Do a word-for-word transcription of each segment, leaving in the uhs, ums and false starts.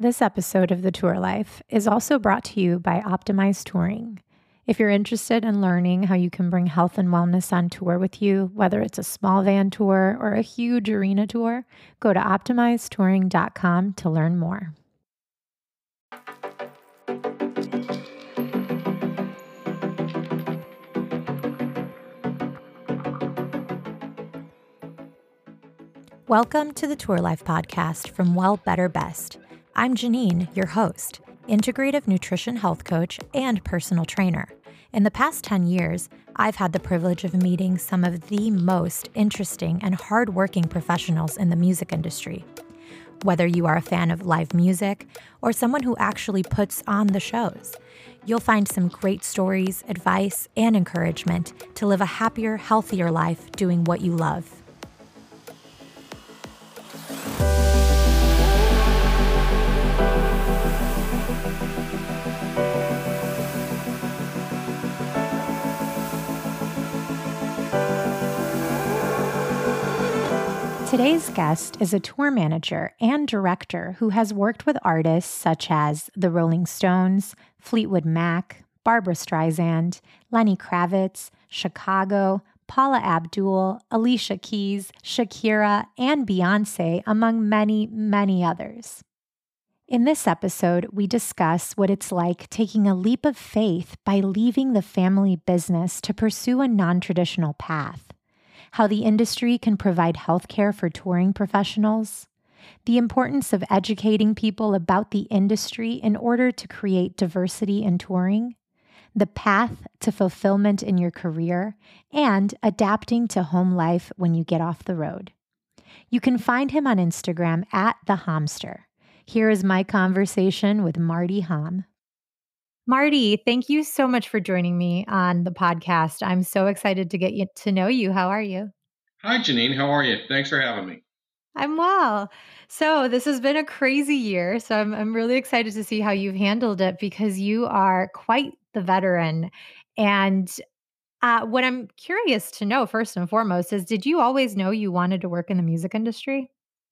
This episode of The Tour Life is also brought to you by Optimize Touring. If you're interested in learning how you can bring health and wellness on tour with you, whether it's a small van tour or a huge arena tour, go to optimize touring dot com to learn more. Welcome to the Tour Life podcast from Well Better Best. I'm Janine, your host, integrative nutrition health coach and personal trainer. In the past ten years, I've had the privilege of meeting some of the most interesting and hardworking professionals in the music industry. Whether you are a fan of live music or someone who actually puts on the shows, you'll find some great stories, advice, and encouragement to live a happier, healthier life doing what you love. Today's guest is a tour manager and director who has worked with artists such as the Rolling Stones, Fleetwood Mac, Barbra Streisand, Lenny Kravitz, Chicago, Paula Abdul, Alicia Keys, Shakira, and Beyonce, among many, many others. In this episode, we discuss what it's like taking a leap of faith by leaving the family business to pursue a non-traditional path, how the industry can provide healthcare for touring professionals, the importance of educating people about the industry in order to create diversity in touring, the path to fulfillment in your career, and adapting to home life when you get off the road. You can find him on Instagram at The Hamster. Here is my conversation with Marty Ham. Marty, thank you so much for joining me on the podcast. I'm so excited to get you to know you. How are you? Hi, Janine. How are you? Thanks for having me. I'm well. So this has been a crazy year. So I'm I'm really excited to see how you've handled it because you are quite the veteran. And uh, what I'm curious to know, first and foremost, is did you always know you wanted to work in the music industry?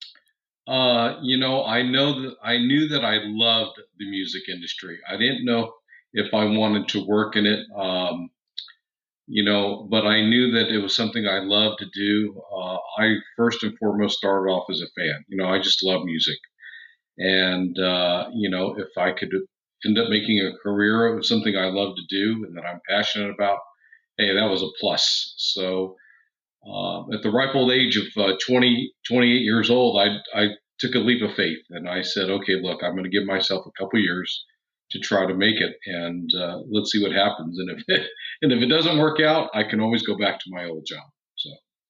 Uh, you know, I know that I knew that I loved the music industry. I didn't know if I wanted to work in it, um, you know, but I knew that it was something I loved to do. Uh, I first and foremost started off as a fan. You know, I just love music. And, uh, you know, if I could end up making a career of something I love to do and that I'm passionate about, hey, that was a plus. So, Uh, at the ripe old age of uh, twenty, twenty-eight years old, I, I took a leap of faith and I said, okay, look, I'm going to give myself a couple years to try to make it, and uh, let's see what happens. And if it, and if it doesn't work out, I can always go back to my old job. So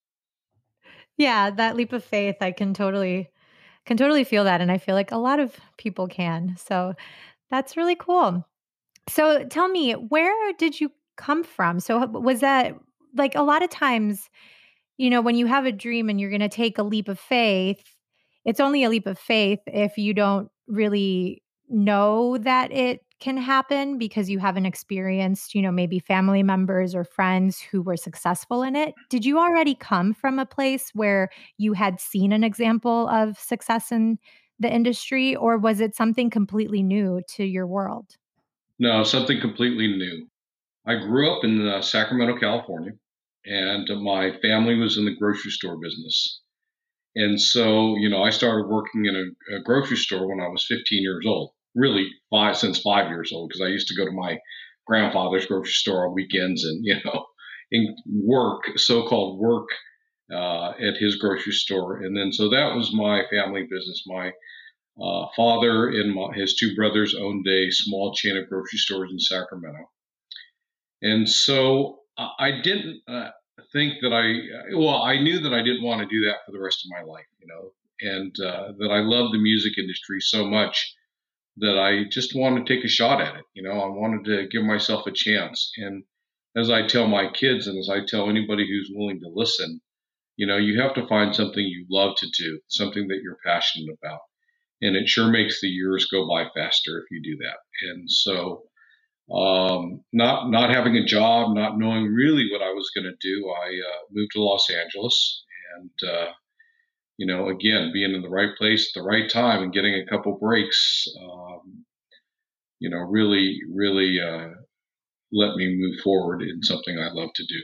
Yeah, that leap of faith, I can totally can totally feel that, and I feel like a lot of people can. So that's really cool. So tell me, where did you come from? So was that like a lot of times, you know, when you have a dream and you're going to take a leap of faith, it's only a leap of faith if you don't really know that it can happen because you haven't experienced, you know, maybe family members or friends who were successful in it. Did you already come from a place where you had seen an example of success in the industry, or was it something completely new to your world? no, something completely new. I grew up in uh, Sacramento, California, and my family was in the grocery store business. And so, you know, I started working in a, a grocery store when I was fifteen years old, really five since five years old, because I used to go to my grandfather's grocery store on weekends and, you know, and work, so-called work uh, at his grocery store. And then, so that was my family business. My uh, father and my, his two brothers owned a small chain of grocery stores in Sacramento. And so I I didn't uh, think that I, well, I knew that I didn't want to do that for the rest of my life, you know, and uh, that I love the music industry so much that I just wanted to take a shot at it. You know, I wanted to give myself a chance. And as I tell my kids, and as I tell anybody who's willing to listen, you know, you have to find something you love to do, something that you're passionate about. And it sure makes the years go by faster if you do that. And so, um, not not having a job, not knowing really what I was going to do, I uh, moved to Los Angeles, and uh, you know, again, being in the right place at the right time and getting a couple breaks, um, you know, really, really uh, let me move forward in something I love to do.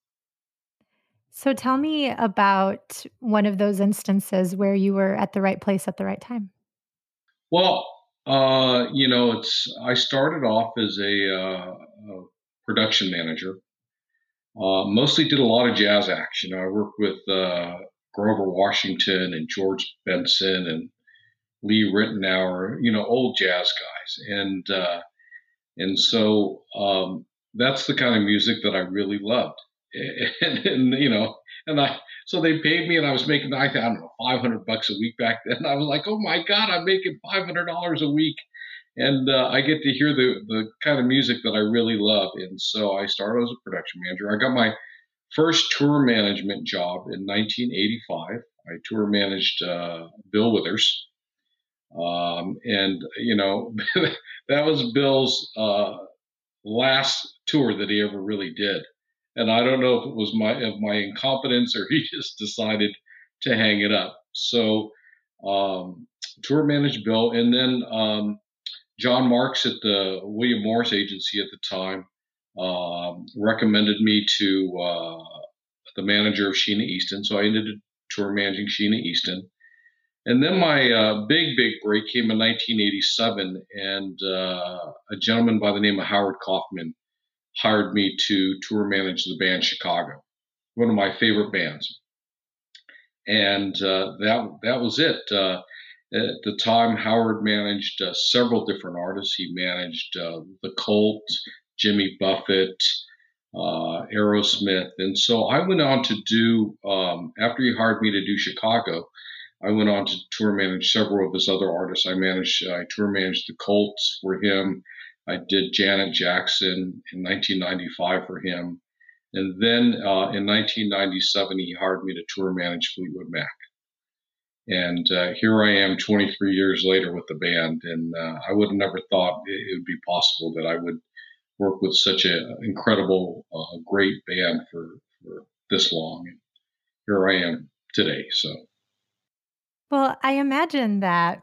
So tell me about one of those instances where you were at the right place at the right time. Well, uh, you know, it's I started off as a, uh, a production manager. Uh, mostly did a lot of jazz acts. You know, I worked with uh, Grover Washington and George Benson and Lee Ritenour. You know, old jazz guys, and uh, and so um, that's the kind of music that I really loved. And, and you know, and I so they paid me, and I was making I don't know five hundred bucks a week back then. I was like, oh my god, I'm making five hundred dollars a week, and uh, I get to hear the the kind of music that I really love. And so I started as a production manager. I got my first tour management job in nineteen eighty-five. I tour managed uh, Bill Withers, um, and you know that was Bill's uh, last tour that he ever really did. And I don't know if it was my of my incompetence or he just decided to hang it up. So um, tour managed Bill, and then um, John Marks at the William Morris Agency at the time um, recommended me to uh, the manager of Sheena Easton. So I ended up tour managing Sheena Easton. And then my uh, big, big break came in nineteen eighty-seven, and uh, a gentleman by the name of Howard Kaufman hired me to tour manage the band Chicago, one of my favorite bands. And uh, that that was it. Uh, at the time, Howard managed uh, several different artists. He managed uh, the Cult, Jimmy Buffett, uh, Aerosmith, and so I went on to do. Um, after he hired me to do Chicago, I went on to tour manage several of his other artists. I managed, I tour managed the Colts for him. I did Janet Jackson in nineteen ninety-five for him. And then uh, in nineteen ninety-seven, he hired me to tour manage Fleetwood Mac. And uh, here I am twenty-three years later with the band. And uh, I would have never thought it would be possible that I would work with such an incredible, uh, great band for, for this long. And here I am today. So. Well, I imagine that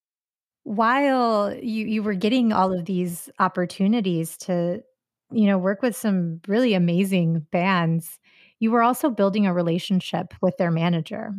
while you you were getting all of these opportunities to, you know, work with some really amazing bands, you were also building a relationship with their manager.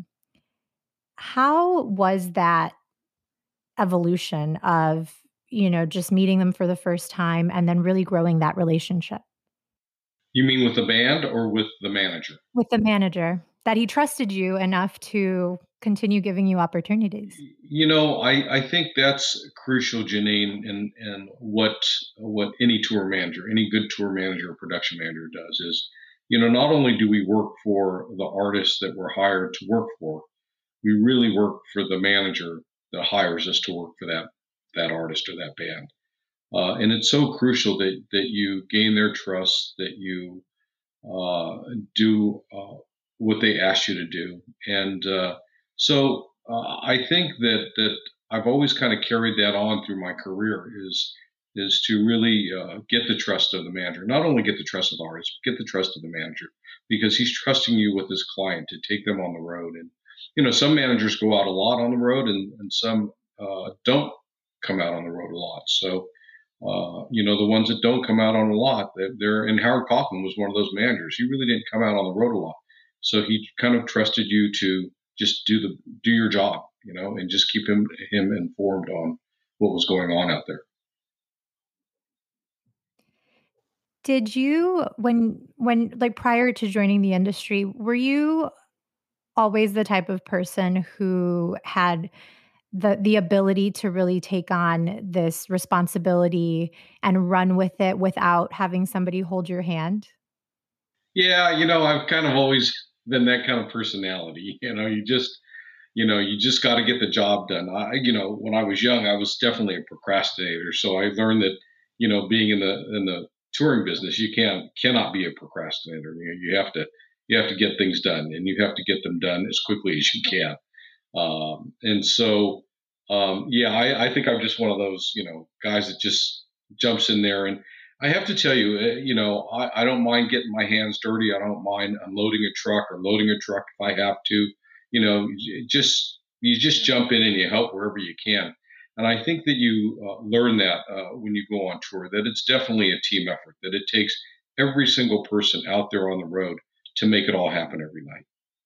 How was that evolution of, you know, just meeting them for the first time and then really growing that relationship You mean with the band or with the manager? with the manager that he trusted you enough to continue giving you opportunities? You know, I, I think that's crucial, Janine, and and what what any tour manager, any good tour manager or production manager does is, you know, not only do we work for the artists that we're hired to work for, we really work for the manager that hires us to work for that that artist or that band. Uh, and it's so crucial that that you gain their trust, that you uh, do uh, what they ask you to do. And uh, so uh, I think that that I've always kind of carried that on through my career is is to really uh, get the trust of the manager. Not only get the trust of the artist, but get the trust of the manager because he's trusting you with his client to take them on the road. And you know, some managers go out a lot on the road, and and some uh, don't come out on the road a lot. So uh, you know, the ones that don't come out on a lot, they're, they're and Howard Kaufman was one of those managers. He really didn't come out on the road a lot, so he kind of trusted you to just do the do your job, you know, and just keep him him informed on what was going on out there. Did you when when like prior to joining the industry, were you always the type of person who had the the ability to really take on this responsibility and run with it without having somebody hold your hand? Yeah, you know, I've kind of always been that kind of personality. You know, you just you know you just got to get the job done. I, you know, when I was young, I was definitely a procrastinator. So I learned that you know, being in the in the touring business, you can't cannot be a procrastinator. You, know, you have to you have to get things done, and you have to get them done as quickly as you can. Um, and so, um, yeah, I, I think I'm just one of those, you know, guys that just jumps in there. And I have to tell you, uh, you know, I, I don't mind getting my hands dirty. I don't mind unloading a truck or loading a truck if I have to. you know, j- just you just jump in and you help wherever you can. And I think that you uh, learn that uh, when you go on tour, that it's definitely a team effort, that it takes every single person out there on the road to make it all happen every night.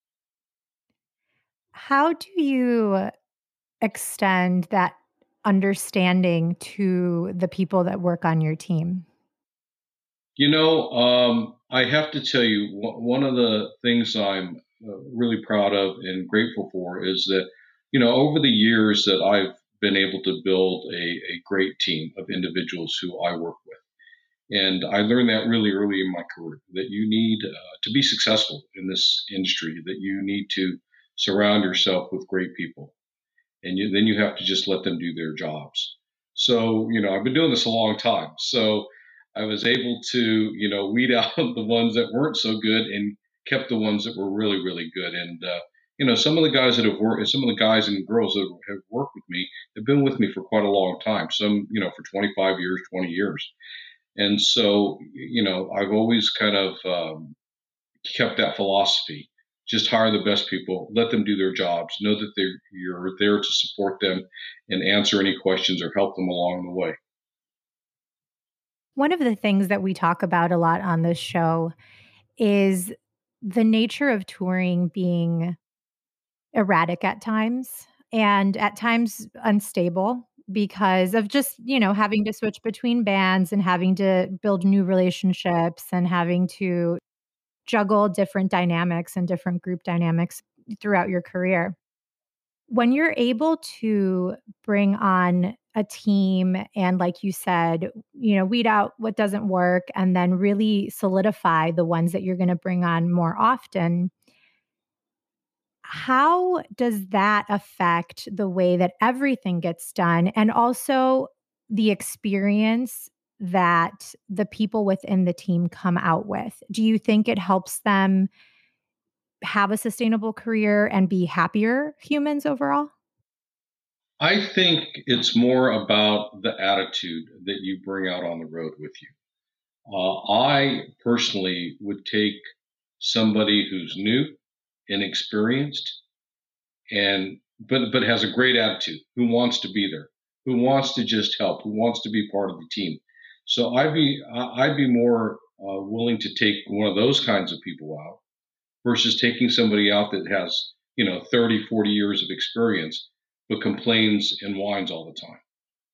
How do you extend that understanding to the people that work on your team? You know, um, I have to tell you, wh- one of the things I'm uh, really proud of and grateful for is that, you know, over the years that I've been able to build a, a great team of individuals who I work with. And I learned that really early in my career that you need uh, to be successful in this industry, that you need to surround yourself with great people. And you, then you have to just let them do their jobs. So, you know, I've been doing this a long time. So I was able to, you know, weed out the ones that weren't so good and kept the ones that were really, really good. And, uh, you know, some of the guys that have worked, some of the guys and girls that have worked with me have been with me for quite a long time. Some, you know, for twenty-five years, twenty years. And so, you know, I've always kind of um, kept that philosophy. Just hire the best people, let them do their jobs, know that they're, you're there to support them and answer any questions or help them along the way. One of the things that we talk about a lot on this show is the nature of touring being erratic at times and at times unstable because of just, you know, having to switch between bands and having to build new relationships and having to juggle different dynamics and different group dynamics throughout your career. When you're able to bring on a team and, like you said, you know, weed out what doesn't work and then really solidify the ones that you're going to bring on more often, how does that affect the way that everything gets done and also the experience that the people within the team come out with? Do you think it helps them have a sustainable career and be happier humans overall? I think it's more about the attitude that you bring out on the road with you. Uh, I personally would take somebody who's new, inexperienced, and but but has a great attitude, who wants to be there, who wants to just help, who wants to be part of the team. So I'd be I- would be more uh, willing to take one of those kinds of people out versus taking somebody out that has, you know, thirty, forty years of experience but complains and whines all the time.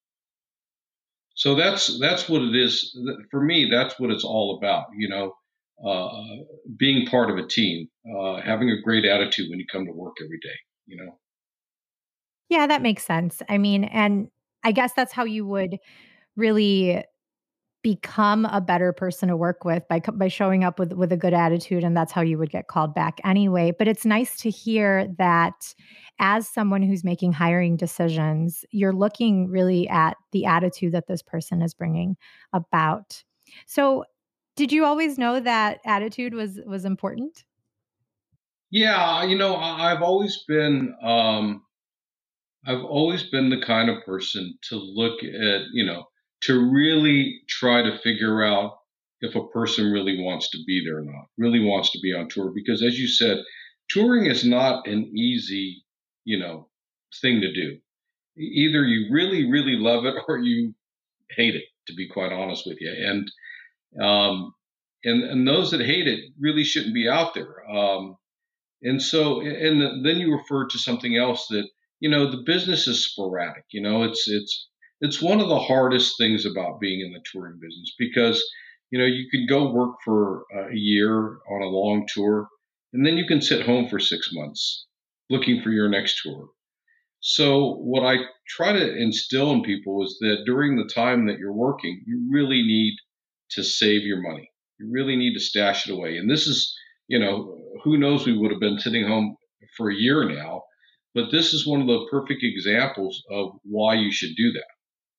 So that's that's what it is for me. That's what it's all about, you know, uh, being part of a team, uh, having a great attitude when you come to work every day, you know. Yeah, that makes sense. I mean, and I guess that's how you would really become a better person to work with by co by showing up with with a good attitude, and that's how you would get called back anyway. But it's nice to hear that as someone who's making hiring decisions, you're looking really at the attitude that this person is bringing about. So, did you always know that attitude was was important? Yeah, you know, I, I've always been um, I've always been the kind of person to look at, you know, to really try to figure out if a person really wants to be there or not, really wants to be on tour. Because as you said, touring is not an easy, you know, thing to do. E- Either you really, really love it or you hate it, to be quite honest with you. And um, and and those that hate it really shouldn't be out there. Um, and so, and then you refer to something else that, you know, the business is sporadic. You know, it's it's it's one of the hardest things about being in the touring business because, you know, you could go work for a year on a long tour, and then you can sit home for six months looking for your next tour. So what I try to instill in people is that during the time that you're working, you really need to save your money. You really need to stash it away. And this is, you know, who knows, we would have been sitting home for a year now, but this is one of the perfect examples of why you should do that.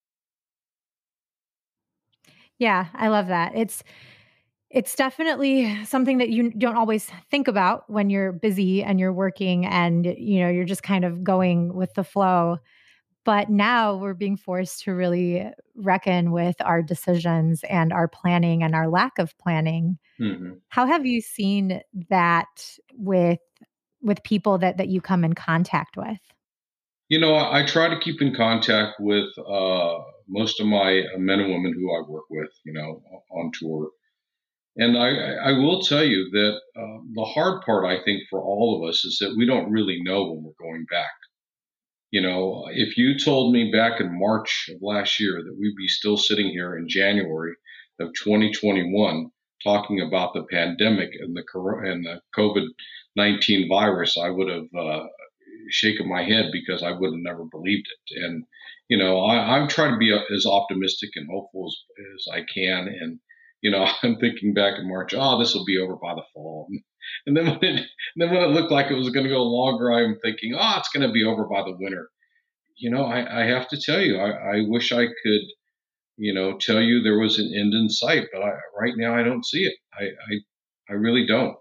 Yeah, I love that. It's it's definitely something that you don't always think about when you're busy and you're working and, you know, you're just kind of going with the flow. But now we're being forced to really reckon with our decisions and our planning and our lack of planning. Hmm. How have you seen that with with people that that you come in contact with? You know, I, I try to keep in contact with uh, most of my uh, men and women who I work with, you know, on tour. And I, I will tell you that uh, the hard part, I think, for all of us is that we don't really know when we're going back. You know, if you told me back in March of last year that we'd be still sitting here in January of twenty twenty-one talking about the pandemic and the and the COVID nineteen virus, I would have uh, shaken my head because I would have never believed it. And you know, I, I'm trying to be as optimistic and hopeful as, as I can. And you know, I'm thinking back in March, oh, this will be over by the fall. And then when it then when it looked like it was going to go longer, I'm thinking, oh, it's going to be over by the winter. You know, I, I have to tell you, I, I wish I could, you know, tell you there was an end in sight, but I, right now I don't see it. I, I, I really don't.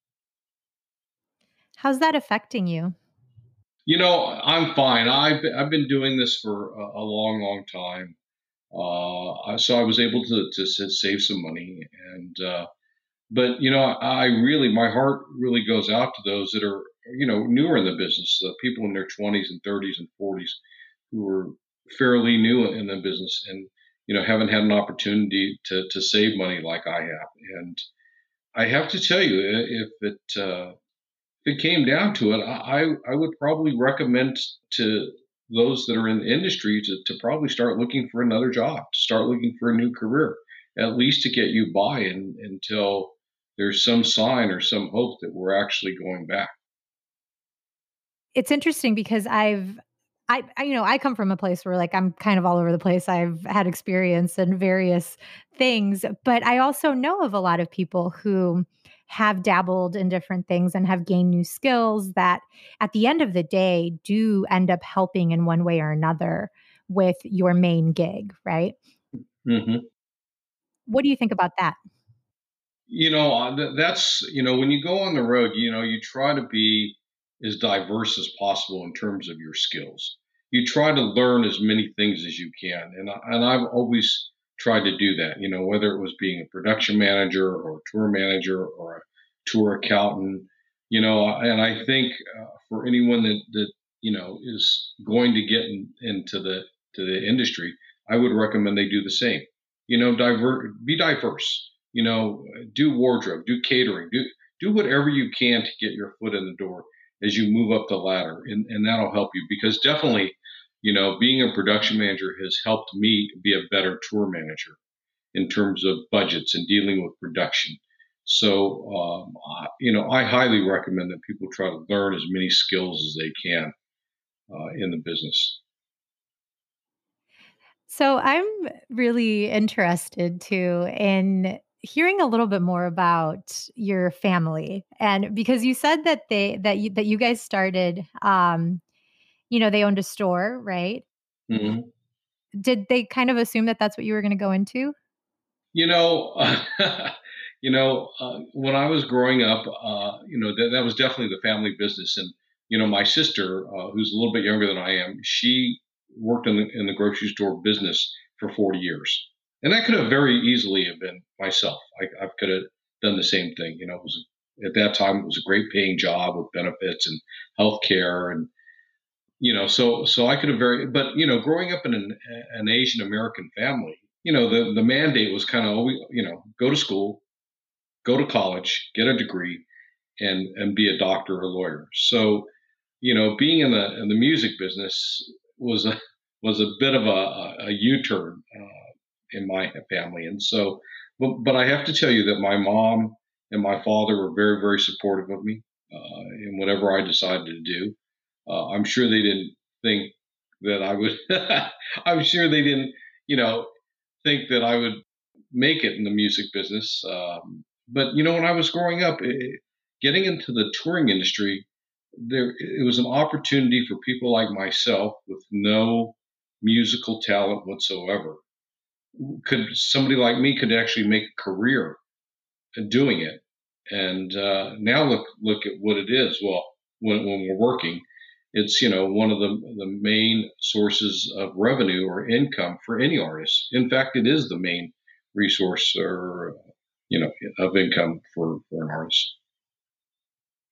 How's that affecting you? You know, I'm fine. I've I've been doing this for a, a long, long time. Uh, so I was able to to save some money, and uh, but you know, I really my heart really goes out to those that are you know newer in the business, the people in their twenties and thirties and forties who are fairly new in the business and you know haven't had an opportunity to to save money like I have. And I have to tell you, if it uh, if it came down to it, I I would probably recommend to those that are in the industry to, to probably start looking for another job, to start looking for a new career, at least to get you by in, until there's some sign or some hope that we're actually going back. It's interesting because I've I, I you know, I come from a place where like I'm kind of all over the place. I've had experience in various things, but I also know of a lot of people who have dabbled in different things and have gained new skills that at the end of the day do end up helping in one way or another with your main gig, right? hmm What do you think about that? You know, uh, th- that's, you know, when you go on the road, you know, you try to be as diverse as possible in terms of your skills. You try to learn as many things as you can. And, I- and I've always tried to do that, you know, whether it was being a production manager or a tour manager or a tour accountant, you know, and I think uh, for anyone that, that, you know, is going to get in, into the, to the industry, I would recommend they do the same. You know, divert, be diverse, you know, do wardrobe, do catering, do do whatever you can to get your foot in the door as you move up the ladder, and and that'll help you because definitely, you know, being a production manager has helped me be a better tour manager in terms of budgets and dealing with production. So, um, I, you know, I highly recommend that people try to learn as many skills as they can uh, in the business. So I'm really interested too in hearing a little bit more about your family. And because you said that they that you that you guys started um you know they owned a store, right? Mhm. Did they kind of assume that that's what you were going to go into? You know, you know, uh, when I was growing up, uh, you know, that, that was definitely the family business. And, you know, my sister, uh, who's a little bit younger than I am, she worked in the, in the grocery store business for forty years. And that could have very easily have been myself. I, I could have done the same thing. You know, it was at that time, it was a great paying job with benefits and health care and, you know, so so I could have very, but you know, growing up in an, an Asian American family, you know, the the mandate was kind of always, you know, go to school, go to college, get a degree, and and be a doctor or a lawyer. So, you know, being in the in the music business was a was a bit of a, a, a U-turn uh, in my family, and so, but but I have to tell you that my mom and my father were very very supportive of me uh, in whatever I decided to do. Uh, I'm sure they didn't think that I would. I'm sure they didn't, you know, think that I would make it in the music business. Um, but you know, when I was growing up, it, getting into the touring industry, there it was an opportunity for people like myself with no musical talent whatsoever. Could somebody like me could actually make a career doing it? And uh, now look look at what it is. Well, when, when we're working, it's you know one of the the main sources of revenue or income for any artist. In fact, it is the main resource or you know of income for, for an artist.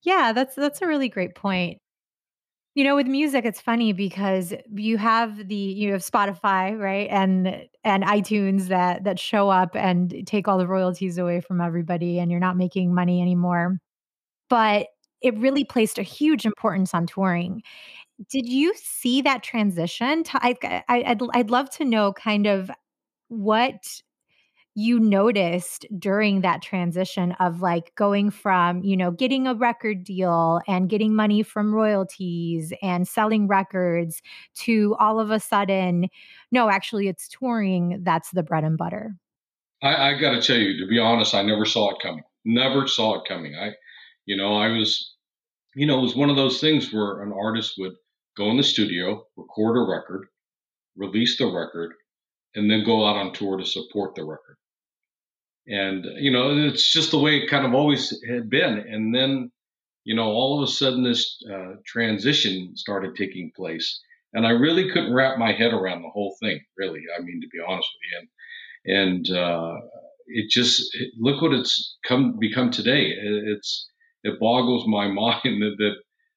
Yeah, that's that's a really great point. You know, with music, it's funny because you have the you have Spotify, right? And and iTunes that that show up and take all the royalties away from everybody, and you're not making money anymore. But it really placed a huge importance on touring. Did you see that transition? To I I I'd I'd love to know kind of what you noticed during that transition of, like, going from, you know, getting a record deal and getting money from royalties and selling records to all of a sudden, no, actually, it's touring that's the bread and butter. I, I got to tell you, to be honest, I never saw it coming. Never saw it coming. I, you know, I was, you know, it was one of those things where an artist would go in the studio, record a record, release the record, and then go out on tour to support the record. And you know, it's just the way it kind of always had been. And then, you know, all of a sudden, this uh, transition started taking place, and I really couldn't wrap my head around the whole thing. Really, I mean, to be honest with you, and and uh, it just it, look what it's come become today. It, it's it boggles my mind that, that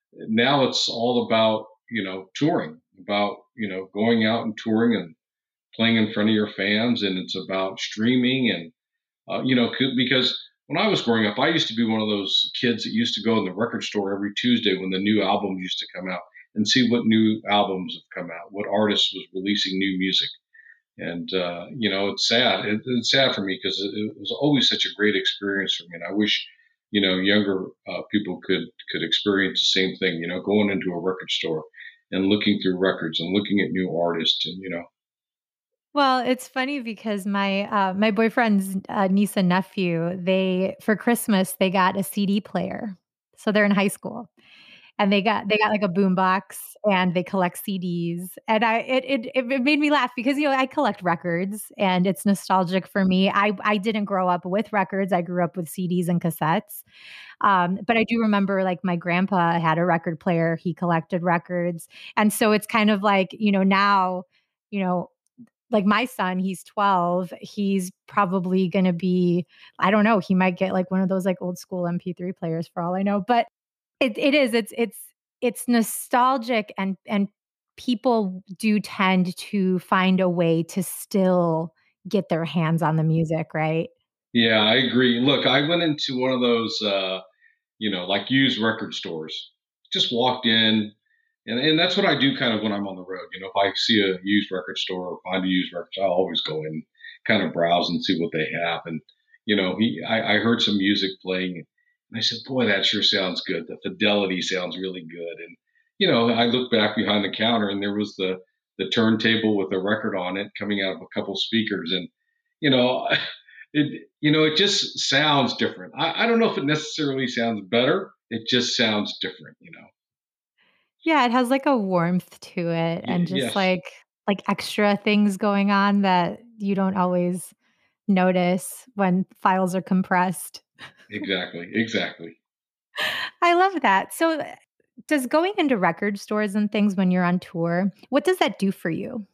now it's all about, you know, touring, about, you know, going out and touring and playing in front of your fans, and it's about streaming and uh, you know, because when I was growing up, I used to be one of those kids that used to go in the record store every Tuesday when the new albums used to come out and see what new albums have come out, what artist was releasing new music. And uh, you know, it's sad. It, it's sad for me because it, it was always such a great experience for me, and I wish, you know, younger uh, people could could experience the same thing. You know, going into a record store and looking through records and looking at new artists, and you know, Well, it's funny because my, uh, my boyfriend's, uh, niece and nephew, they for Christmas, they got a C D player. So they're in high school. And they got they got, like, a boombox, and they collect C Ds, and I it it it made me laugh because, you know, I collect records, and it's nostalgic for me. I I didn't grow up with records, I grew up with C Ds and cassettes, um, but I do remember, like, my grandpa had a record player, he collected records, and so it's kind of like, you know, now, you know, like, my son, he's twelve, he's probably gonna be I don't know, he might get, like, one of those, like, old school M P three players for all I know, but it it is, it's it's it's nostalgic and and people do tend to find a way to still get their hands on the music, right? yeah, I agree. Look, I went into one of those. Uh, you know, like used record stores. Just walked in, and and that's what I do kind of when I'm on the road. You know, if I see a used record store or find a used record, I'll always go in, kind of browse and see what they have. And you know, he I, I heard some music playing, and I said, "Boy, that sure sounds good. The fidelity sounds really good." And you know, I looked back behind the counter, and there was the the turntable with the record on it coming out of a couple speakers, and you know, it you know it just sounds different. I, I don't know if it necessarily sounds better. It just sounds different, you know. Yeah, it has, like, a warmth to it Y- and just, yes, like like, extra things going on that you don't always notice when files are compressed. exactly, exactly. I love that. So, uh, does going into record stores and things when you're on tour, what does that do for you?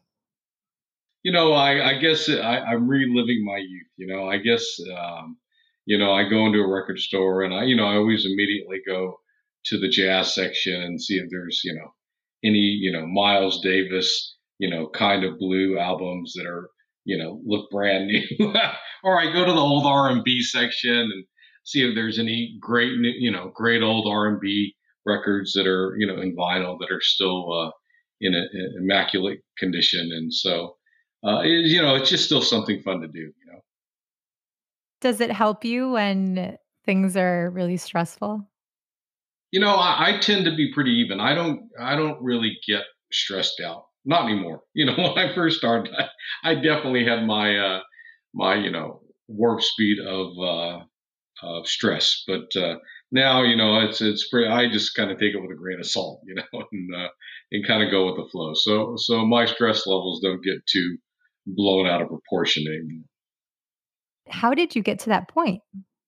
You know, I, I guess I, I'm reliving my youth. You know, I guess um, you know I go into a record store and I you know I always immediately go to the jazz section and see if there's you know any you know Miles Davis you know kind of blue albums that are you know look brand new, or I go to the old R and B section and see if there's any great new, you know great old R and B records that are you know in vinyl that are still uh, in an immaculate condition. And so uh, it, you know, it's just still something fun to do. You know, Does it help you when things are really stressful? you know, I, I tend to be pretty even. I don't, I don't really get stressed out. Not anymore. You know, when I first started, I, I definitely had my, uh, my, you know, warp speed of, uh, of stress. But uh, now, you know, it's, it's pretty. I just kind of take it with a grain of salt, you know, and uh, and kind of go with the flow. So, so my stress levels don't get too blown out of proportion anymore. How did you get to that point?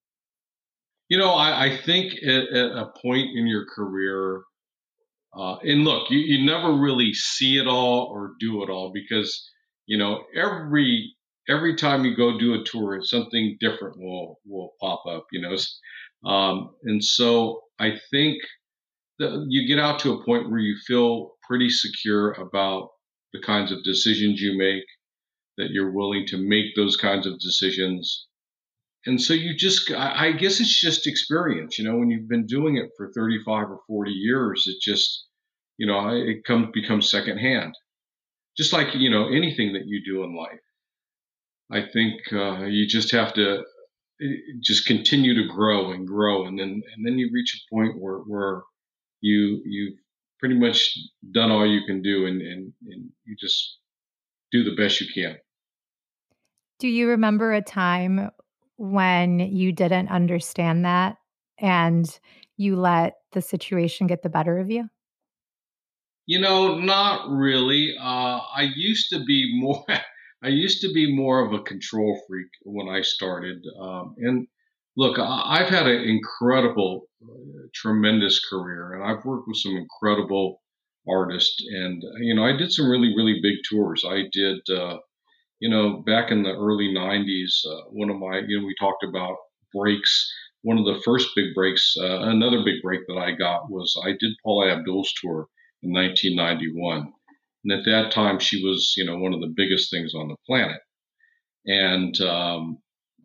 You know, I, I think at, at a point in your career, uh, and look, you, you never really see it all or do it all because you know every every time you go do a tour, something different will will pop up. You know, Um, and so I think that you get out to a point where you feel pretty secure about the kinds of decisions you make, that you're willing to make those kinds of decisions. And so you just, I I guess it's just experience, you know, when you've been doing it for thirty-five or forty years, it just, you know, it comes becomes secondhand, just like, you know, anything that you do in life. I think uh, you just have to uh, just continue to grow and grow. And then, and then you reach a point where, where you, you've pretty much done all you can do, and, and, and you just do the best you can. Do you remember a time when you didn't understand that and you let the situation get the better of you? You know, not really. Uh, I used to be more. I used to be more of a control freak when I started. Um, and look, I, I've had an incredible, uh, tremendous career, and I've worked with some incredible artists. And you know, I did some really, really big tours. I did, uh, you know, back in the early nineties. Uh, one of my, you know, we talked about breaks. One of the first big breaks, uh, another big break that I got was I did Paula Abdul's tour in nineteen ninety-one. And at that time, she was, you know, one of the biggest things on the planet. And, um,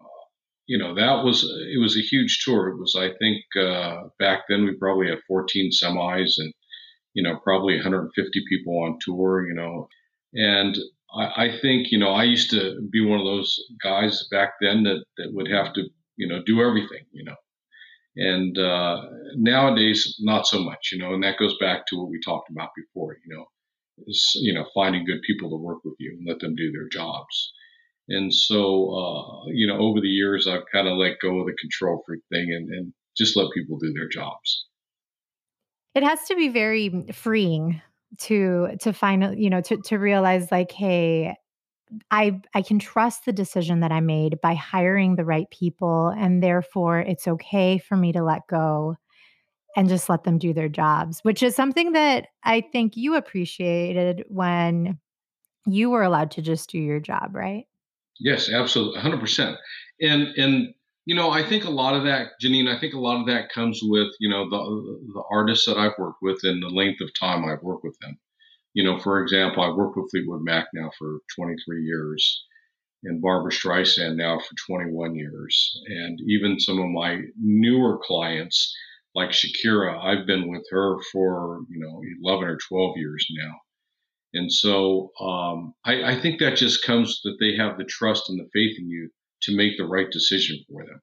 you know, that was, it was a huge tour. It was, I think, uh, back then we probably had fourteen semis and, you know, probably one hundred fifty people on tour, you know. And I, I think, you know, I used to be one of those guys back then that, that would have to, you know, do everything, you know. And uh, nowadays, not so much, you know, and that goes back to what we talked about before, you know, is, you know, finding good people to work with you and let them do their jobs. And so, uh, you know, over the years, I've kind of let go of the control freak thing, and, and just let people do their jobs. It has to be very freeing to to find, you know, to to realize like, hey, I I can trust the decision that I made by hiring the right people, and therefore it's okay for me to let go and just let them do their jobs, which is something that I think you appreciated when you were allowed to just do your job, right? Yes, absolutely, one hundred percent. And and you know, I think a lot of that, Janine, I think a lot of that comes with, you know, the the artists that I've worked with and the length of time I've worked with them. You know, for example, I've worked with Fleetwood Mac now for twenty-three years, and Barbara Streisand now for twenty-one years. And even some of my newer clients, like Shakira, I've been with her for, you know, eleven or twelve years now. And so um, I, I think that just comes that they have the trust and the faith in you to make the right decision for them.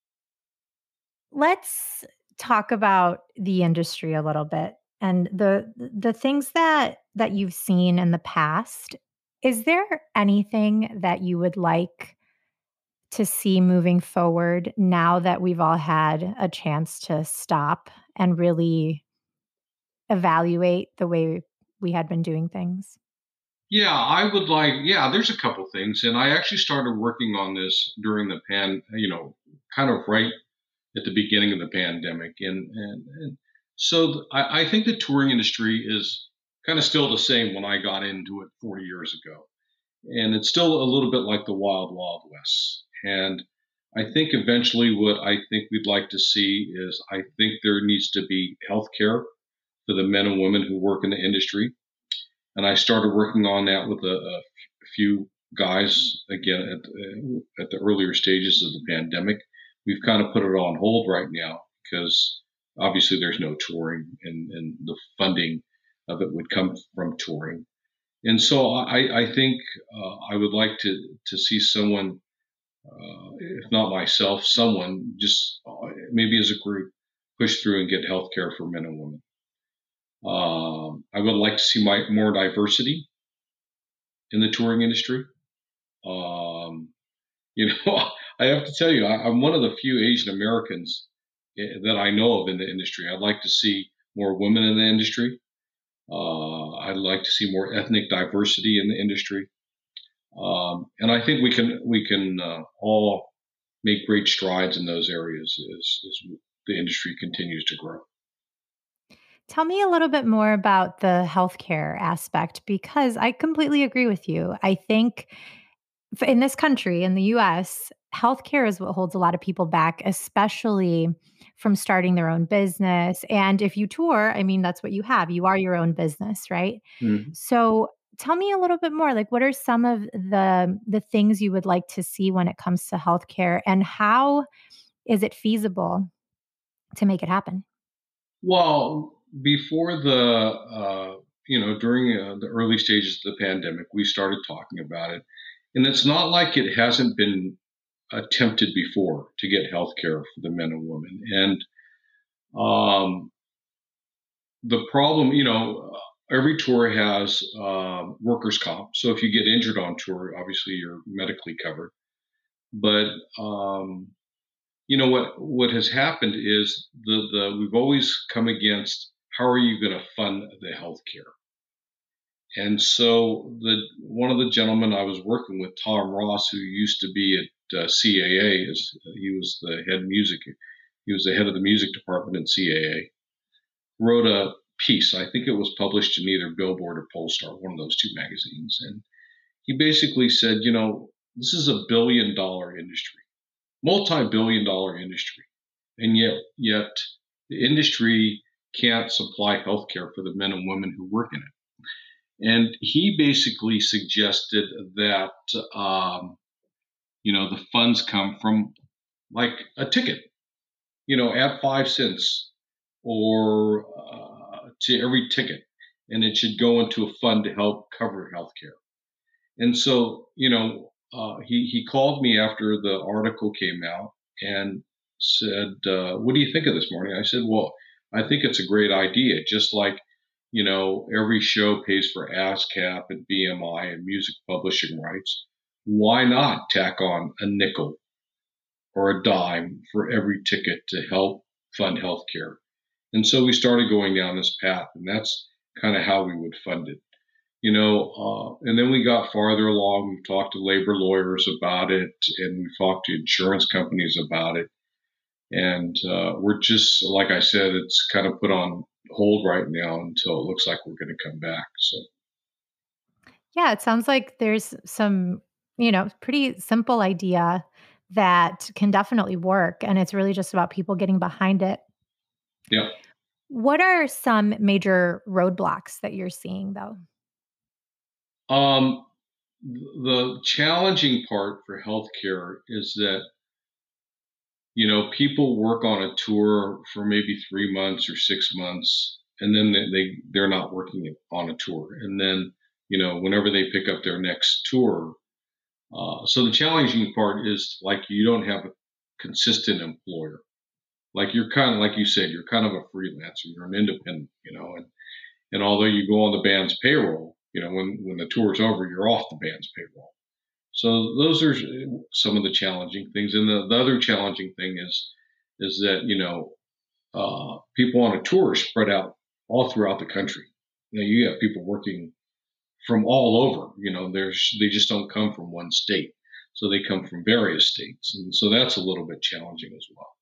Let's talk about the industry a little bit and the the things that that you've seen in the past. Is there anything that you would like to see moving forward now that we've all had a chance to stop and really evaluate the way we had been doing things? Yeah, I would like, yeah, there's a couple things. And I actually started working on this during the pan, you know, kind of right at the beginning of the pandemic. And, and, and so th- I, I think the touring industry is kind of still the same when I got into it forty years ago. And it's still a little bit like the wild, wild west. And I think eventually what I think we'd like to see is I think there needs to be health care for the men and women who work in the industry. And I started working on that with a, a few guys again at, the- at the earlier stages of the pandemic. We've kind of put it on hold right now because obviously there's no touring, and, and the funding of it would come from touring. And so I, I think uh, I would like to to see someone, uh, if not myself, someone just uh, maybe as a group push through and get health care for men and women. Um, I would like to see my, more diversity in the touring industry. Um, you know, I have to tell you, I, I'm one of the few Asian Americans eh, that I know of in the industry. I'd like to see more women in the industry. Uh, I'd like to see more ethnic diversity in the industry. Um, and I think we can we can uh, all make great strides in those areas as, as the industry continues to grow. Tell me a little bit more about the healthcare aspect because I completely agree with you. I think f- in this country, in the U S, healthcare is what holds a lot of people back, especially from starting their own business. And if you tour, I mean, that's what you have. You are your own business, right? Mhm. So tell me a little bit more. Like, what are some of the the things you would like to see when it comes to healthcare, and how is it feasible to make it happen? Well, before the, uh, you know, during uh, the early stages of the pandemic, we started talking about it. And it's not like it hasn't been attempted before to get health care for the men and women. And um, the problem, you know, every tour has uh, workers' comp. So if you get injured on tour, obviously you're medically covered. But um, you know what what has happened is the the we've always come against how are you going to fund the health care. And so the one of the gentlemen I was working with, Tom Ross, who used to be at uh, C A A, is he was the head music, he was the head of the music department at C A A. Wrote a piece. I think it was published in either Billboard or Polestar, one of those two magazines, and he basically said, you know, this is a billion dollar industry, multi billion dollar industry, and yet yet the industry can't supply health care for the men and women who work in it. And he basically suggested that, um, you know, the funds come from like a ticket, you know, add five cents or uh, to every ticket, and it should go into a fund to help cover healthcare. And so, you know, uh, he he called me after the article came out and said, uh, "What do you think of this, Marty?" I said, "Well, I think it's a great idea. Just like, you know, every show pays for ASCAP and B M I and music publishing rights. Why not tack on a nickel or a dime for every ticket to help fund healthcare?" And so we started going down this path, and that's kind of how we would fund it. You know, uh, and then we got farther along. We talked to labor lawyers about it, and we talked to insurance companies about it. And uh, we're just, like I said, it's kind of put on hold right now until it looks like we're going to come back. So, Yeah, it sounds like there's some, you know, pretty simple idea that can definitely work. And it's really just about people getting behind it. yeah. What are some major roadblocks that you're seeing, though? Um, the challenging part for healthcare is that, you know, people work on a tour for maybe three months or six months, and then they, they they're not working on a tour. And then, you know, whenever they pick up their next tour, uh, so the challenging part is like you don't have a consistent employer. Like you're kind of like you said, you're kind of a freelancer. You're an independent, you know, and and although you go on the band's payroll, you know, when when the tour's over, you're off the band's payroll. So those are some of the challenging things. And the, the other challenging thing is is that, you know, uh, people on a tour are spread out all throughout the country. You know, you have people working from all over. You know, there's they just don't come from one state, so they come from various states, and so that's a little bit challenging as well.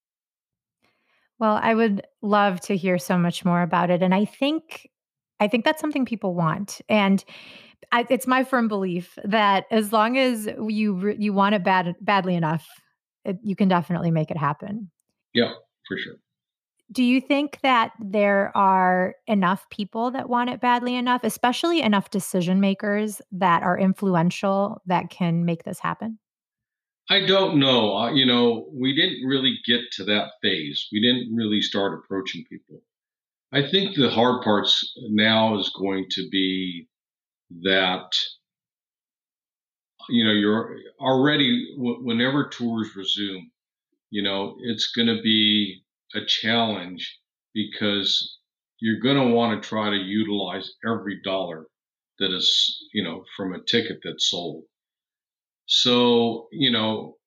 Well, I would love to hear so much more about it. And I think I think that's something people want. And I, it's my firm belief that as long as you re- you want it bad badly enough, it, you can definitely make it happen. Yeah, for sure. Do you think that there are enough people that want it badly enough, especially enough decision makers that are influential that can make this happen? I don't know. Uh, you know, we didn't really get to that phase. We didn't really start approaching people. I think the hard parts now is going to be that, you know, you're already, w- whenever tours resume, you know, it's going to be a challenge because you're going to want to try to utilize every dollar that is, you know, from a ticket that's sold. So, you know,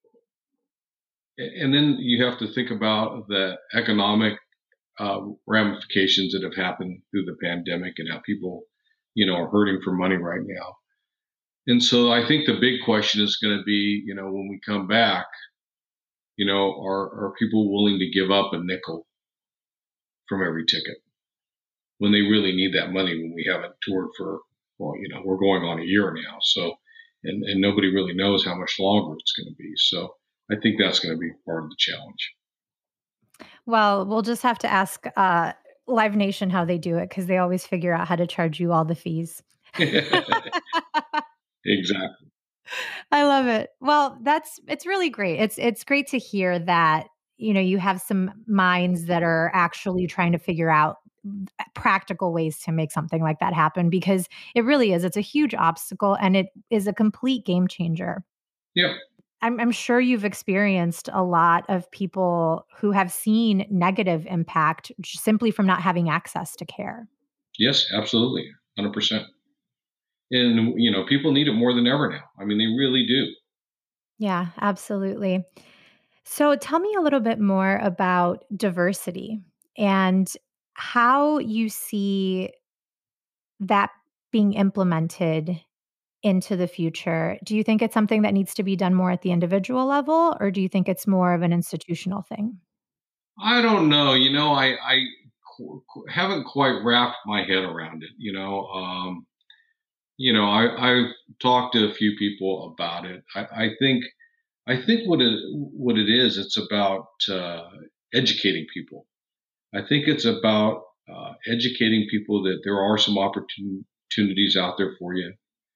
a- and then you have to think about the economic uh, ramifications that have happened through the pandemic and how people, you know, are hurting for money right now. And so I think the big question is going to be, you know, when we come back, you know, are, are people willing to give up a nickel from every ticket when they really need that money when we haven't toured for, well, you know, we're going on a year now. So, and, and nobody really knows how much longer it's going to be. So I think that's going to be part of the challenge. Well, we'll just have to ask uh, Live Nation how they do it because they always figure out how to charge you all the fees. Exactly. I love it. Well, that's it's really great. It's it's great to hear that, you know, you have some minds that are actually trying to figure out practical ways to make something like that happen because it really is. It's a huge obstacle and it is a complete game changer. Yep. I'm, I'm sure you've experienced a lot of people who have seen negative impact j- simply from not having access to care. Yes, absolutely. one hundred percent. And, you know, people need it more than ever now. I mean, they really do. Yeah, absolutely. So tell me a little bit more about diversity and how you see that being implemented into the future. Do you think it's something that needs to be done more at the individual level, or do you think it's more of an institutional thing? I don't know. You know, I, I qu- qu- haven't quite wrapped my head around it. You know, um, you know, I, I've talked to a few people about it. I, I think, I think what it what it is, it's about uh, educating people. I think it's about uh, educating people that there are some opportun- opportunities out there for you.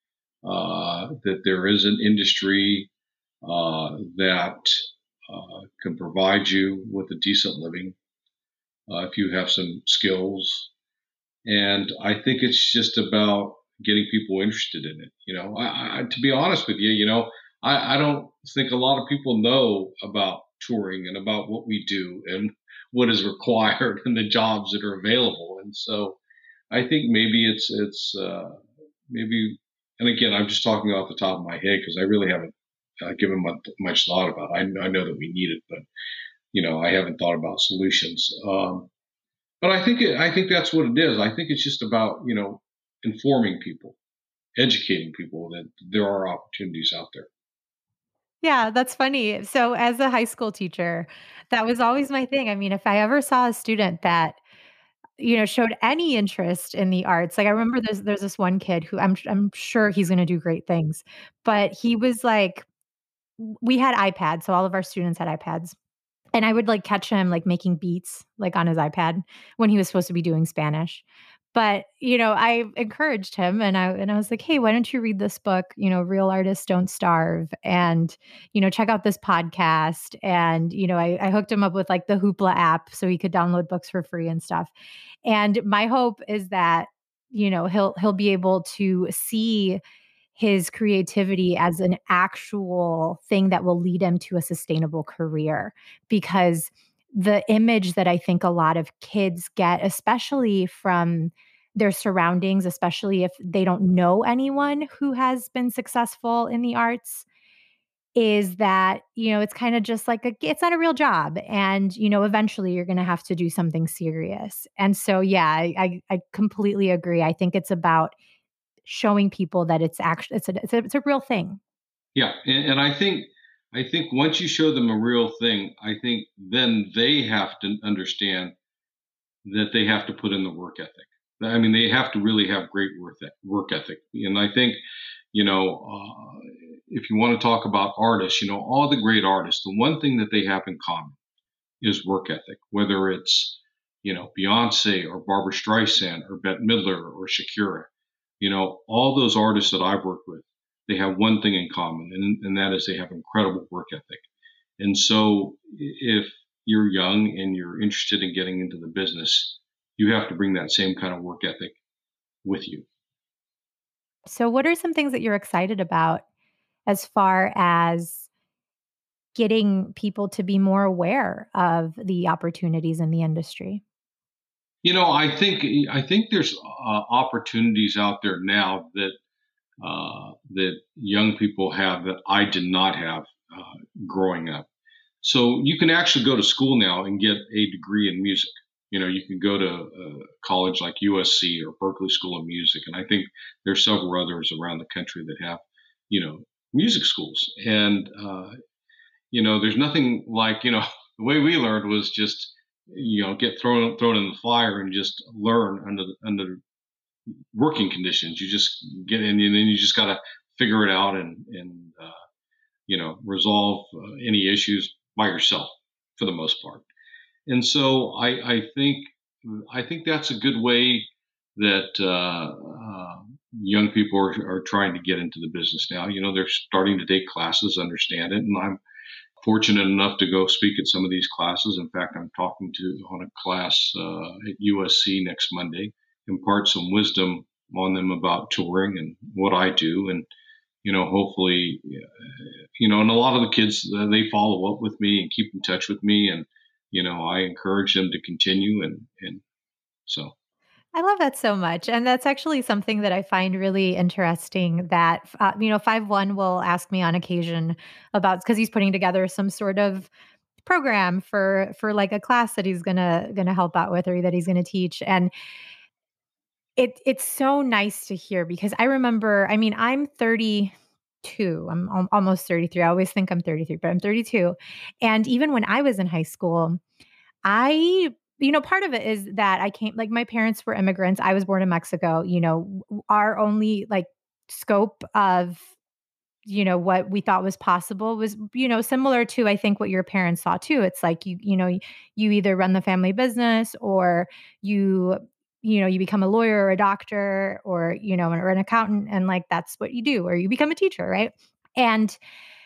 Uh, that there is an industry uh, that uh, can provide you with a decent living uh, if you have some skills. And I think it's just about getting people interested in it. You know, I, I, to be honest with you, you know, I, I don't think a lot of people know about touring and about what we do and what is required and the jobs that are available. And so I think maybe it's it's uh, maybe, and again, I'm just talking off the top of my head because I really haven't uh, given much, much thought about it. I, I know that we need it, but you know, I haven't thought about solutions. Um, but I think it, I think that's what it is. I think it's just about you know informing people, educating people that there are opportunities out there. Yeah, that's funny. So, as a high school teacher, that was always my thing. I mean, if I ever saw a student that, you know, showed any interest in the arts, like I remember there's there's this one kid who I'm I'm sure he's going to do great things, but he was like, we had iPads, so all of our students had iPads. And I would, like, catch him, like, making beats, like, on his iPad when he was supposed to be doing Spanish. But, you know, I encouraged him and I and I was like, "Hey, why don't you read this book, you know, Real Artists Don't Starve, and, you know, check out this podcast." And, you know, I I hooked him up with, like, the Hoopla app so he could download books for free and stuff. And my hope is that, you know, he'll he'll be able to see his creativity as an actual thing that will lead him to a sustainable career. Because the image that I think a lot of kids get, especially from their surroundings, especially if they don't know anyone who has been successful in the arts, is that, you know, it's kind of just like a, it's not a real job. And, you know, eventually you're going to have to do something serious. And so, yeah, I, I, I completely agree. I think it's about showing people that it's actually it's a it's a it's a real thing. Yeah, and, and I think I think once you show them a real thing, I think then they have to understand that they have to put in the work ethic. I mean, they have to really have great work work ethic. And I think, you know, uh, if you want to talk about artists, you know, all the great artists, the one thing that they have in common is work ethic. Whether it's, you know, Beyonce or Barbara Streisand or Bette Midler or Shakira, you know, all those artists that I've worked with, they have one thing in common, and, and that is they have incredible work ethic. And so if you're young and you're interested in getting into the business, you have to bring that same kind of work ethic with you. So what are some things that you're excited about as far as getting people to be more aware of the opportunities in the industry? You know, I think I think there's uh, opportunities out there now that uh, that young people have that I did not have uh, growing up. So you can actually go to school now and get a degree in music. You know, you can go to a college like U S C or Berkeley School of Music, and I think there's several others around the country that have, you know, music schools. And uh, you know, there's nothing like, you know, the way we learned was just, you know, get thrown thrown in the fire and just learn under under working conditions. You just get in, and then you just got to figure it out and and uh, you know resolve uh, any issues by yourself for the most part. And so I, I think I think that's a good way that uh, uh, young people are, are trying to get into the business now. You know, they're starting to take classes, understand it, and I'm fortunate enough to go speak at some of these classes. In fact, I'm talking to on a class uh, at U S C next Monday, impart some wisdom on them about touring and what I do, and you know, hopefully, you know, and a lot of the kids uh, they follow up with me and keep in touch with me, and you know, I encourage them to continue, and and so. I love that so much, and that's actually something that I find really interesting that, uh, you know, Five One will ask me on occasion about because he's putting together some sort of program for for, like, a class that he's gonna gonna help out with or that he's gonna teach, and it it's so nice to hear because I remember I mean, I'm thirty-two, I'm al almost thirty-three, I always think I'm thirty-three, but I'm thirty-two, and even when I was in high school, I you know, part of it is that I came like, my parents were immigrants, I was born in Mexico, you know, w our only, like, scope of, you know, what we thought was possible was, you know, similar to, I think, what your parents saw too. It's like you you know, y- you either run the family business or you you know, you become a lawyer or a doctor or, you know, or an accountant, and, like, that's what you do, or you become a teacher, right? And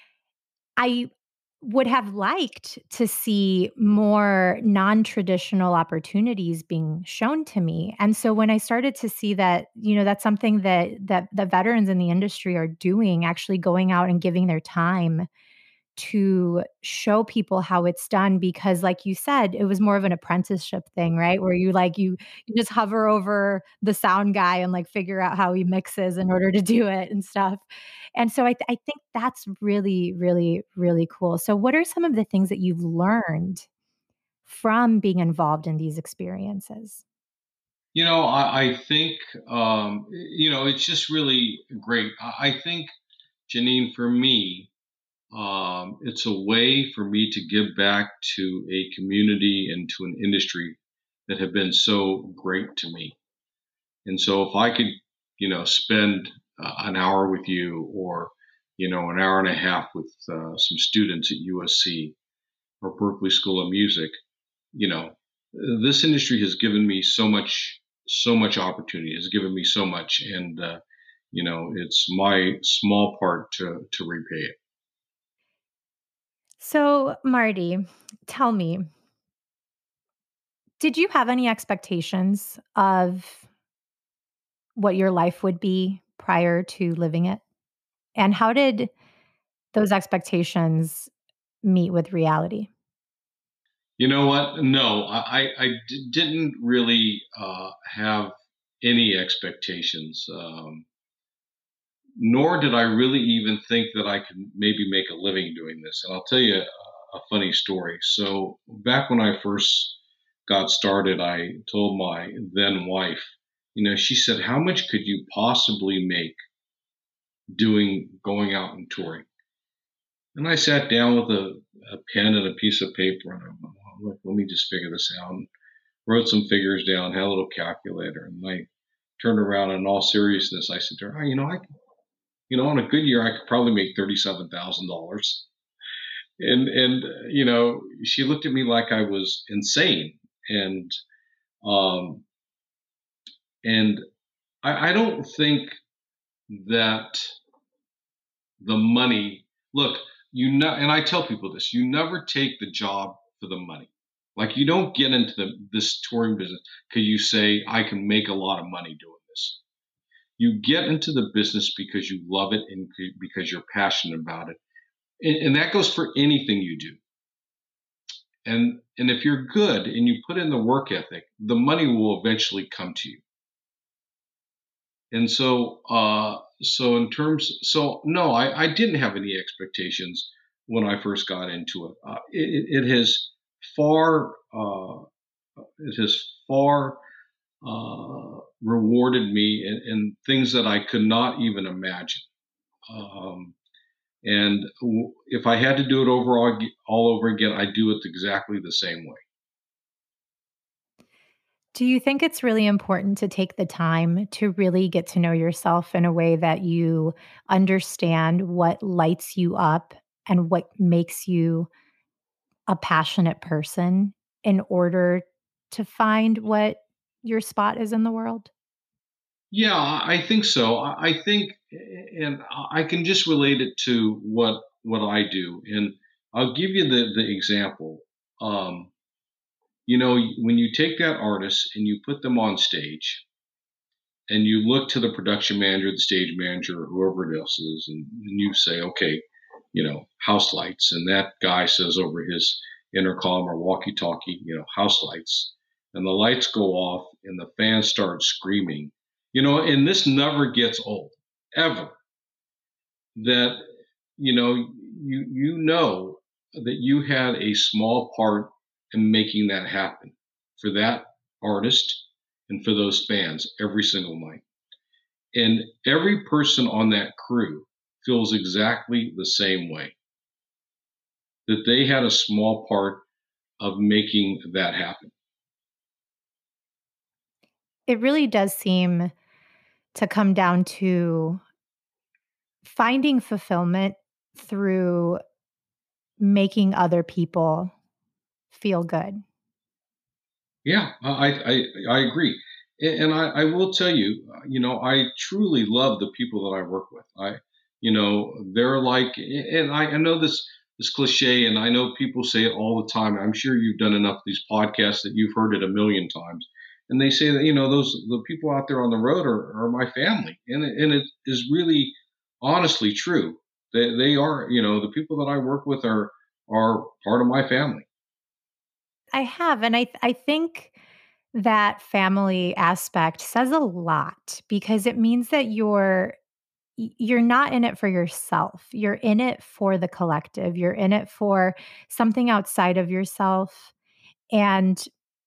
I would have liked to see more non-traditional opportunities being shown to me. And so when I started to see that, you know, that's something that that the veterans in the industry are doing, actually going out and giving their time to show people how it's done because like you said, it was more of an apprenticeship thing, right? Where you like you you just hover over the sound guy and like figure out how he mixes in order to do it and stuff. And so I th- I think that's really really really cool. So what are some of the things that you've learned from being involved in these experiences? You know, I, I think um, you know it's just really great. I, I think Janine, for me, um, it's a way for me to give back to a community and to an industry that have been so great to me. And so if I could, you know, spend uh, an hour with you or, you know, an hour and a half with uh, some students at U S C or Berkeley School of Music, you know, this industry has given me so much, so much opportunity, has given me so much. And, uh, you know, it's my small part to, to repay it. So, Marty, tell me, did you have any expectations of what your life would be prior to living it? And how did those expectations meet with reality? You know what? No, I, I, I d- didn't really uh, have any expectations. Um, nor did I really even think that I could maybe make a living doing this. And I'll tell you a, a funny story. So, back when I first got started, I told my then wife, you know, she said, "How much could you possibly make doing going out and touring?" And I sat down with a, a pen and a piece of paper and I'm like, let me just figure this out. And wrote some figures down, had a little calculator, and I turned around in all seriousness. I said to her, oh, you know, I you know, on a good year, I could probably make thirty-seven thousand dollars. And, and, you know, she looked at me like I was insane. And, um, and I, I don't think that the money, look, you know, and I tell people this, you never take the job for the money. Like you don't get into the, this touring business because you say, I can make a lot of money doing this. You get into the business because you love it and because you're passionate about it. And, and that goes for anything you do. And and if you're good and you put in the work ethic, the money will eventually come to you. And so uh so in terms so no, I, I didn't have any expectations when I first got into it. Uh, it, it has far uh, it has far uh, rewarded me in, in things that I could not even imagine. Um, and w- if I had to do it over all, all over again, I'd do it exactly the same way. Do you think it's really important to take the time to really get to know yourself in a way that you understand what lights you up and what makes you a passionate person? in order to find what your spot is in the world? Yeah, I think so. I I think, and I can just relate it to what what I do, and I'll give you the the example. Um, you know, when you take that artist and you put them on stage, and you look to the production manager, the stage manager, or whoever it else is, and, and you say, okay, you know, house lights, and that guy says over his intercom or walkie-talkie, you know, house lights, and the lights go off, and the fans start screaming, you know, and this never gets old, ever. That you know, you you know that you had a small part in making that happen for that artist and for those fans every single night. And every person on that crew feels exactly the same way, that they had a small part of making that happen. It really does seem to come down to finding fulfillment through making other people feel good. Yeah, I I, I agree. And I, I will tell you, uh, you know, I truly love the people that I work with. I, you know, they're like, and I, I know this this cliche, and I know people say it all the time. I'm sure you've done enough of these podcasts that you've heard it a million times. And they say that, you know, those the people out there on the road are, are my family, and it, and it is really honestly true. They they are, you know, the people that I work with are are part of my family. I have, and I I think that family aspect says a lot because it means that you're y- you're not in it for yourself. You're in it for the collective. You're in it for something outside of yourself. And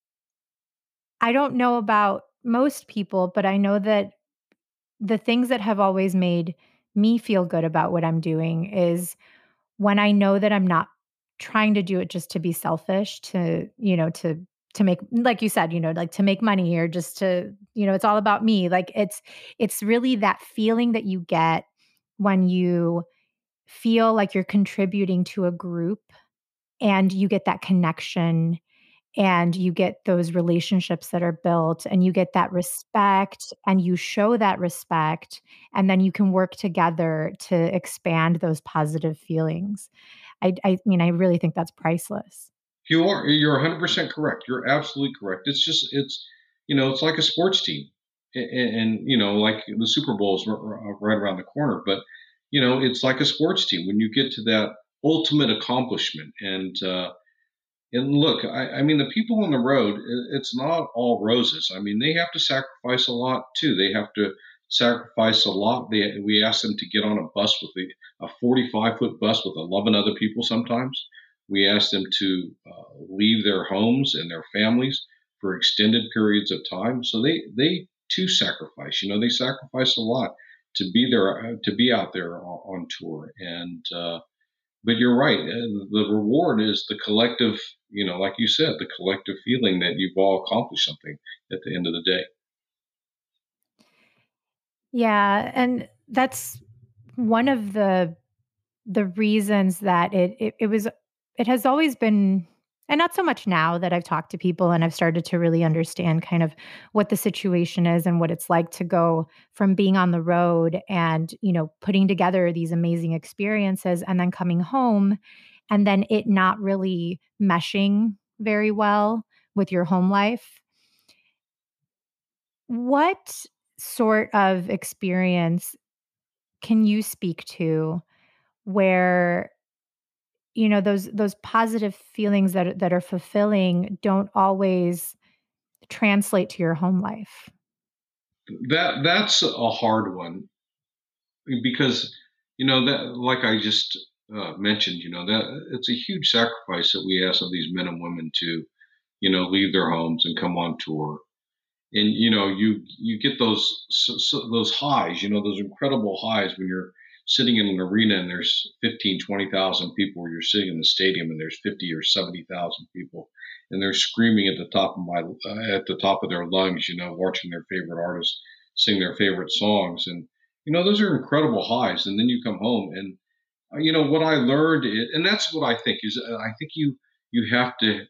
I don't know about most people, but I know that the things that have always made me feel good about what I'm doing is when I know that I'm not trying to do it just to be selfish, to, you know, to to make like you said, you know, like to make money or just to, you know, it's all about me. Like it's it's really that feeling that you get when you feel like you're contributing to a group and you get that connection and you get those relationships that are built and you get that respect and you show that respect and then you can work together to expand those positive feelings. I I mean, I really think that's priceless. You are. You're one hundred percent correct. You're absolutely correct. It's just, it's, you know, it's like a sports team. And, and you know, like the Super Bowl is r- r- right around the corner. But, you know, it's like a sports team when you get to that ultimate accomplishment. And, uh, and look, I, I mean, the people on the road, i- it's not all roses. I mean, they have to sacrifice a lot too. They have to sacrifice a lot. They, we ask them to get on a bus with a, a forty-five foot bus with eleven other people sometimes. We ask them to uh, leave their homes and their families for extended periods of time. So they, they too sacrifice. You know, they sacrifice a lot to be there, uh, to be out there on, on tour. And, uh, but you're right. uh, The reward is the collective, you know, like you said, the collective feeling that you've all accomplished something at the end of the day. Yeah, and that's one of the the reasons that it it, it was it has always been, and not so much now that I've talked to people and I've started to really understand kind of what the situation is and what it's like to go from being on the road and, you know, putting together these amazing experiences and then coming home and then it not really meshing very well with your home life. What sort of experience can you speak to where, you know, those those positive feelings that are that are fulfilling don't always translate to your home life? That that's a hard one because, you know, that, like I just uh, mentioned, you know, that it's a huge sacrifice that we ask of these men and women to, you know, leave their homes and come on tour. And you know, you you get those so, so those highs, you know, those incredible highs when you're sitting in an arena and there's fifteen, twenty thousand people, or you're sitting in the stadium and there's fifty or seventy thousand people, and they're screaming at the top of my uh, at the top of their lungs, you know, watching their favorite artists sing their favorite songs. And you know, those are incredible highs. And then you come home and uh, you know what I learned, is, and that's what I think is, uh, I think you you have to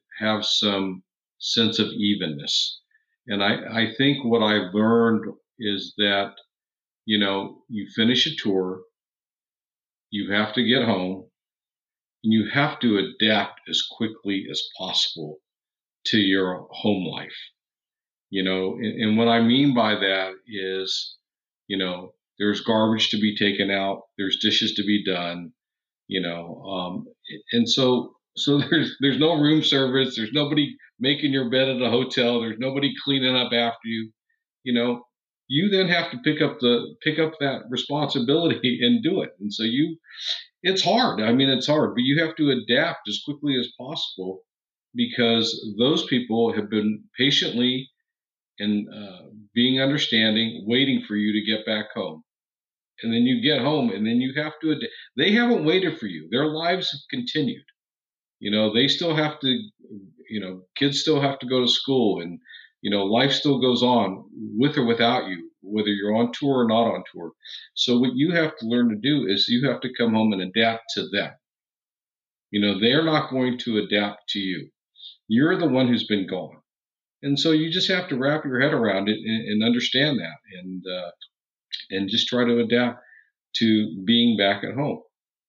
have some sense of evenness. And I, I think what I've learned is that, you know, you finish a tour, you have to get home, and you have to adapt as quickly as possible to your home life. You know, and, and what I mean by that is, you know, there's garbage to be taken out, there's dishes to be done, you know, um, and so so there's there's no room service, there's nobody making your bed at a hotel, there's nobody cleaning up after you, you know. You then have to pick up the pick up that responsibility and do it. And so you it's hard. I mean, it's hard, but you have to adapt as quickly as possible because those people have been patiently and uh, being understanding, waiting for you to get back home. And then you get home, and then you have to. Ad- they haven't waited for you. Their lives have continued. You know, they still have to. You know, kids still have to go to school, and you know, life still goes on with or without you, whether you're on tour or not on tour. So what you have to learn to do is you have to come home and adapt to them. You know, they're not going to adapt to you. You're the one who's been gone. And so you just have to wrap your head around it and, and understand that, and uh, and just try to adapt to being back at home.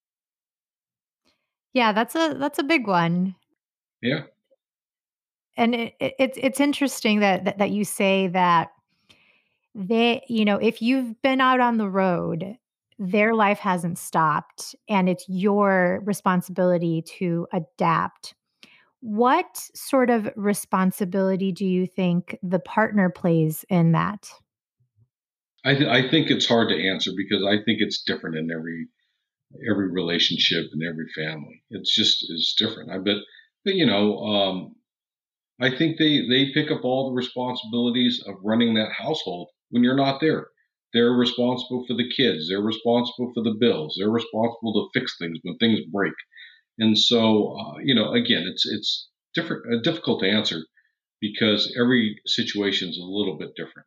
Yeah, that's a that's a big one. Yeah, And it, it, it's it's interesting that, that that you say that they, you know, if you've been out on the road, their life hasn't stopped, and it's your responsibility to adapt. What sort of responsibility do you think the partner plays in that? I th- I think it's hard to answer because I think it's different in every every relationship and every family. It's just it's different. I bet, but you know, um, I think they they pick up all the responsibilities of running that household when you're not there. They're responsible for the kids. They're responsible for the bills. They're responsible to fix things when things break. And so, uh, you know, again, it's it's different, uh, difficult to answer because every situation is a little bit different.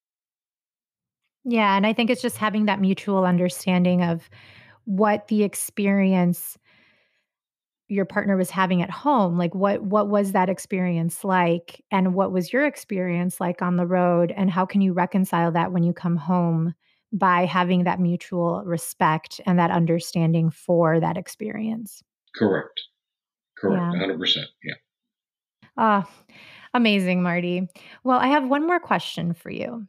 Yeah, and I think it's just having that mutual understanding of what the experience your partner was having at home. Like, what what was that experience like, and what was your experience like on the road, and how can you reconcile that when you come home by having that mutual respect and that understanding for that experience? Correct. Correct. Yeah. one hundred percent. Yeah. Ah, amazing, Marty. Well, I have one more question for you.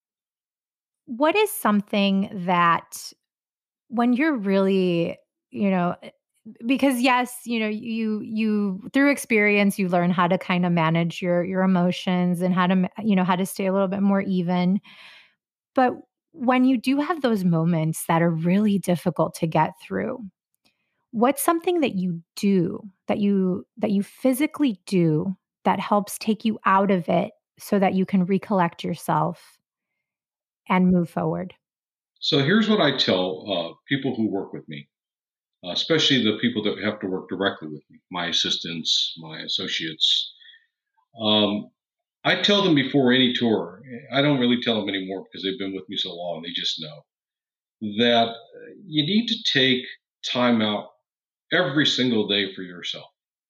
What is something that when you're really, you know, because yes, you know, you you through experience you learn how to kind of manage your your emotions and how to ma- you know, how to stay a little bit more even. But when you do have those moments that are really difficult to get through, what's something that you do that you that you physically do that helps take you out of it so that you can recollect yourself and move forward? So here's what I tell uh, people who work with me, uh, especially the people that have to work directly with me, my assistants, my associates. Um, I tell them before any tour, I don't really tell them anymore because they've been with me so long, they just know that you need to take time out every single day for yourself.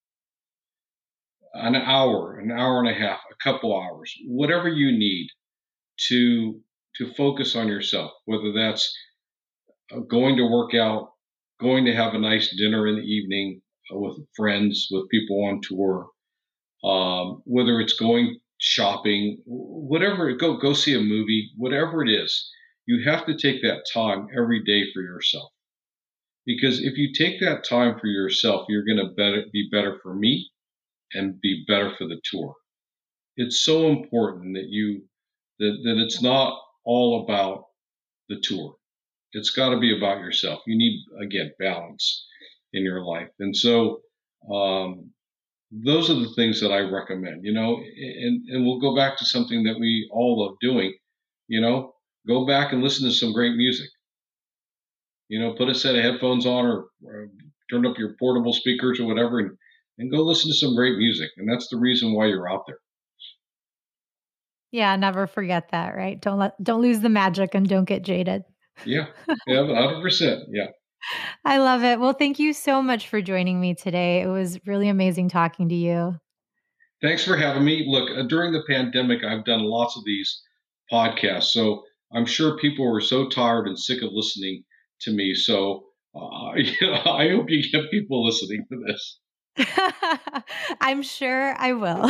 An hour, an hour and a half, a couple hours, whatever you need to to focus on yourself, whether that's uh, going to work out, going to have a nice dinner in the evening uh, with friends, with people on tour, um, whether it's going shopping, whatever, go go see a movie, whatever it is, you have to take that time every day for yourself. Because if you take that time for yourself, you're going to better, be better for me and be better for the tour. It's so important that you that, that it's not all about the tour. It's got to be about yourself. You need again balance in your life, and so um, those are the things that I recommend. You know, and and we'll go back to something that we all love doing. You know, go back and listen to some great music. You know, put a set of headphones on or, or turn up your portable speakers or whatever, and and go listen to some great music. And that's the reason why you're out there. Yeah, never forget that, right? Don't let don't lose the magic and don't get jaded. Yeah, yeah, one hundred percent. Yeah. I love it. Well, thank you so much for joining me today. It was really amazing talking to you. Thanks for having me. Look, uh, during the pandemic, I've done lots of these podcasts, so I'm sure people were so tired and sick of listening to me. So uh, you know, I hope you get people listening to this. I'm sure I will.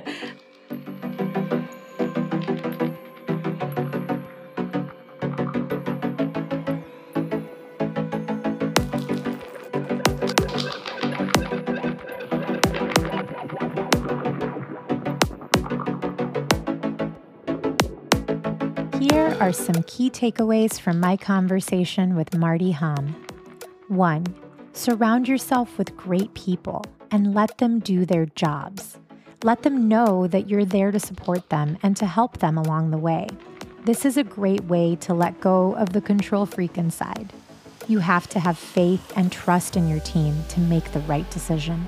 Here are some key takeaways from my conversation with Marty Hamm. One, surround yourself with great people and let them do their jobs. Let them know that you're there to support them and to help them along the way. This is a great way to let go of the control freak inside. You have to have faith and trust in your team to make the right decision.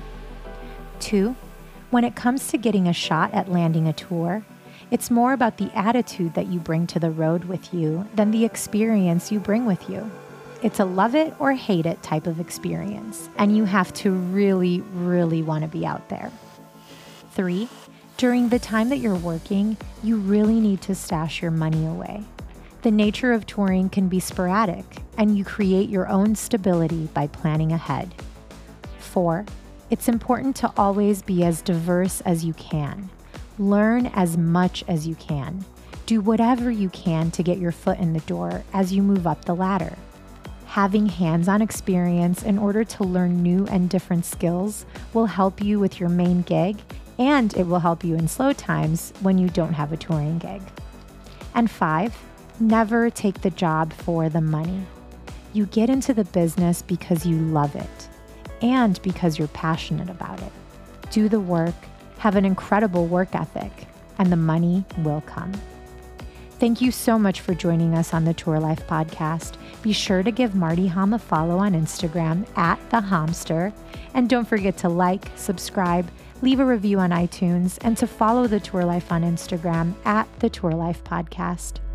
Two, when it comes to getting a shot at landing a tour, it's more about the attitude that you bring to the road with you than the experience you bring with you. It's a love it or hate it type of experience, and you have to really, really want to be out there. Three, during the time that you're working, you really need to stash your money away. The nature of touring can be sporadic, and you create your own stability by planning ahead. Four, it's important to always be as diverse as you can. Learn as much as you can. Do whatever you can to get your foot in the door as you move up the ladder. Having hands-on experience in order to learn new and different skills will help you with your main gig, and it will help you in slow times when you don't have a touring gig. And five, never take the job for the money. You get into the business because you love it and because you're passionate about it. Do the work, have an incredible work ethic, and the money will come. Thank you so much for joining us on the Tour Life Podcast. Be sure to give Marty Hamm a follow on Instagram at The Hammster. And don't forget to like, subscribe, leave a review on iTunes, and to follow the Tour Life on Instagram at The Tour Life Podcast.